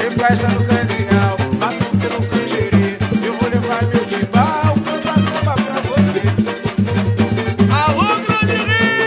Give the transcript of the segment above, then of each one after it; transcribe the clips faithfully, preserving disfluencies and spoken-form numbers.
tem festa no Candeal, batuque no Canjeri. Eu vou levar meu timbal, cantar samba pra você. Alô, Grande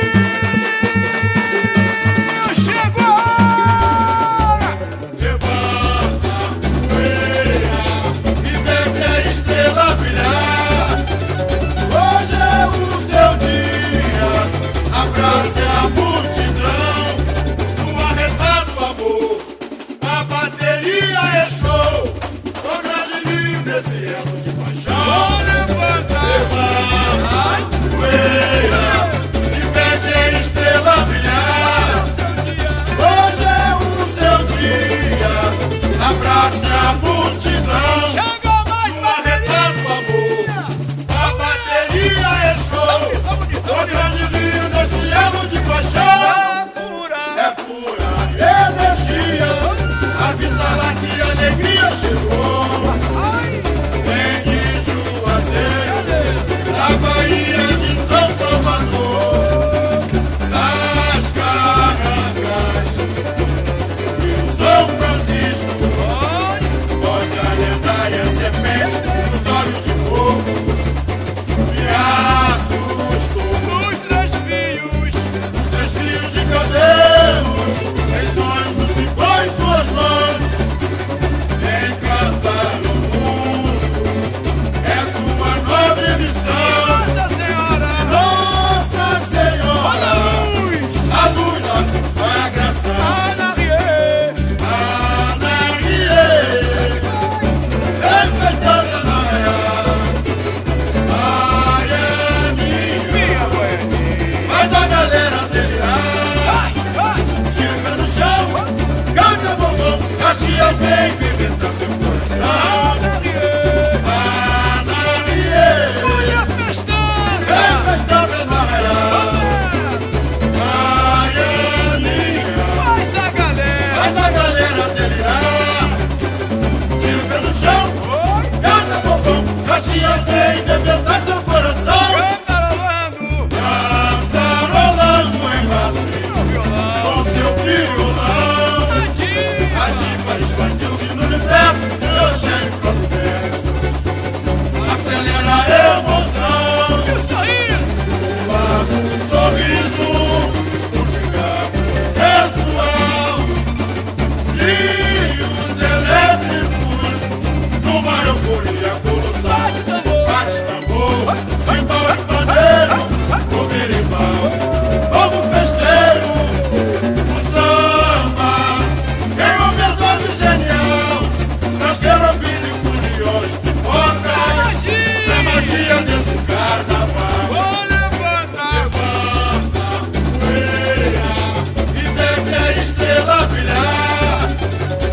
Rio! Chegou a hora! Levanta a poeira e vê a estrela brilhar. Hoje é o seu dia, abrace a multidão. No arretado amor, a bateria é show. Com Grande Rio nesse elo de paixão. Levanta! Levanta a poeira e vê a estrela brilhar. Hoje é o seu dia, abrace a multidão. Chegou mais No arretado amor, a bateria é show. Com Grande Rio nesse elo de paixão. É pura energia, avisa lá que a alegria chegou. Vem de Juazeiro, da Bahia de São Salvador, das Caracas, Rio São Francisco. Pode a lendária serpente dos olhos de fogo me assustou. os três fios. Os três fios de cabelos, em sonhos dos picões suas mãos, encantaram o mundo, é sua nobre missão. Nossa Senhora! Nossa Senhora, a luz da consagração. Ana Rie! Anarie, tempestade na real, Arianinha, Minha Goianinha! faz a galera delirar. Vai! Chega no chão, canta bombom, Caxias vem bebetar seu coração. Ana Rie! Anarie, Olha a festança! tempestade na real, Arianinha, Faz a galera! faz a galera delirar. Chega no chão, canta bombom, Caxias vem bebetar seu coração. Cantarolando! Cantarolando em vacilo, com seu violão. A diva expandiu-se no universo, seu cheio processo. Acelera a emoção, E o sorriso! larga um sorriso, um gigante sensual. Brilhos elétricos, numa euforia colossal. Bate tambor, timbal e pandeiro, o berimbau, novo festeiro. O samba é uma overdose genial, traz querubins e funiões, pipocas, é magia desse carnaval. Vou levantar! Levanta a poeira e vê a estrela brilhar.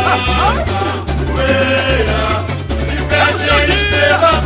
poeira, diverte a estrela